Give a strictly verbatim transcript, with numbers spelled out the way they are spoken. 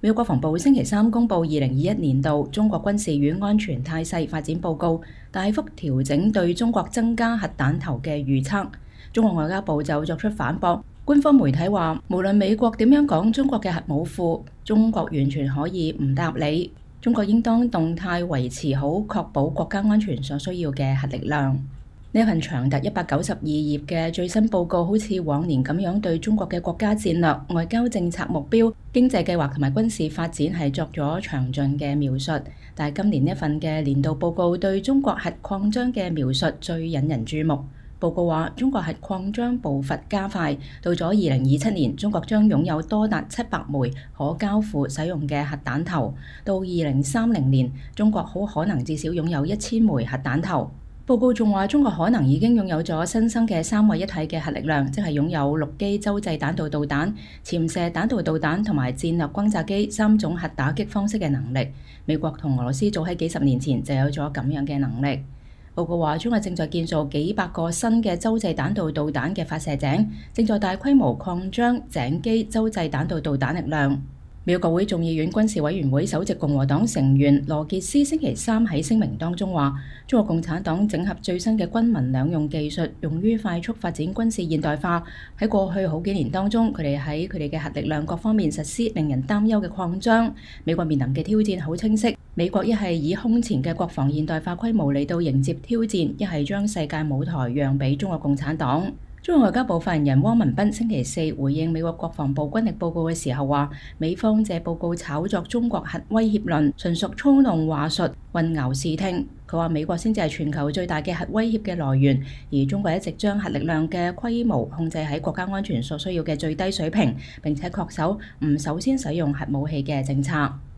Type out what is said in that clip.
美國國防部星期三公布二零二一年度中國軍事與安全態勢發展報告，大幅調整對中國增加核彈頭嘅預測。中國外交部就作出反駁，官方媒體話，無論美國點樣講中國嘅核武庫，中國完全可以唔答理。中國應當動態維持好確保國家安全所需要嘅核力量。呢份長達一百九十二頁嘅最新報告，好似往年咁樣對中國嘅國家戰略、外交政策目標、經濟計劃同埋軍事發展係作咗詳盡嘅描述。但係今年呢份嘅年度報告對中國核擴張嘅描述最引人注目。報告話，中國核擴張步伐加快，到咗二零二七年，中國將擁有多達七百枚可交付使用嘅核彈頭；到二零三零年，中國好可能至少擁有一千枚核彈頭。報告仲話，中國可能已經擁有咗新生嘅三位一體嘅核力量，即係擁有陸基洲際彈道導彈、潛射彈道導彈同埋戰略轟炸機三種核打擊方式嘅能力。美國同俄羅斯早喺幾十年前就有咗咁樣嘅能力。報告話，中國正在建造幾百個新嘅洲際彈道導彈嘅發射井，正在大規模擴張井基洲際彈道導彈力量。美國國會眾議院軍事委員會首席共和黨成員羅傑斯星期三喺聲明當中話，中國共產黨整合最新嘅軍民兩用技術，用於快速發展軍事現代化。喺過去好幾年當中，佢哋喺佢哋嘅核力量各方面實施令人擔憂嘅擴張。美國面臨嘅挑戰好清晰，美國一係以空前嘅國防現代化規模嚟到迎接挑戰，一係將世界舞台讓俾中國共產黨。中國外交部發言人汪文斌星期四回應美國國防部軍力報告嘅時候話，美方借報告炒作中國核威脅論，純屬操弄話術、混淆視聽。佢話美國先至係全球最大嘅核威脅嘅來源，而中國一直將核力量嘅規模控制喺國家安全所需要嘅最低水平，並且恪守唔首先使用核武器嘅政策。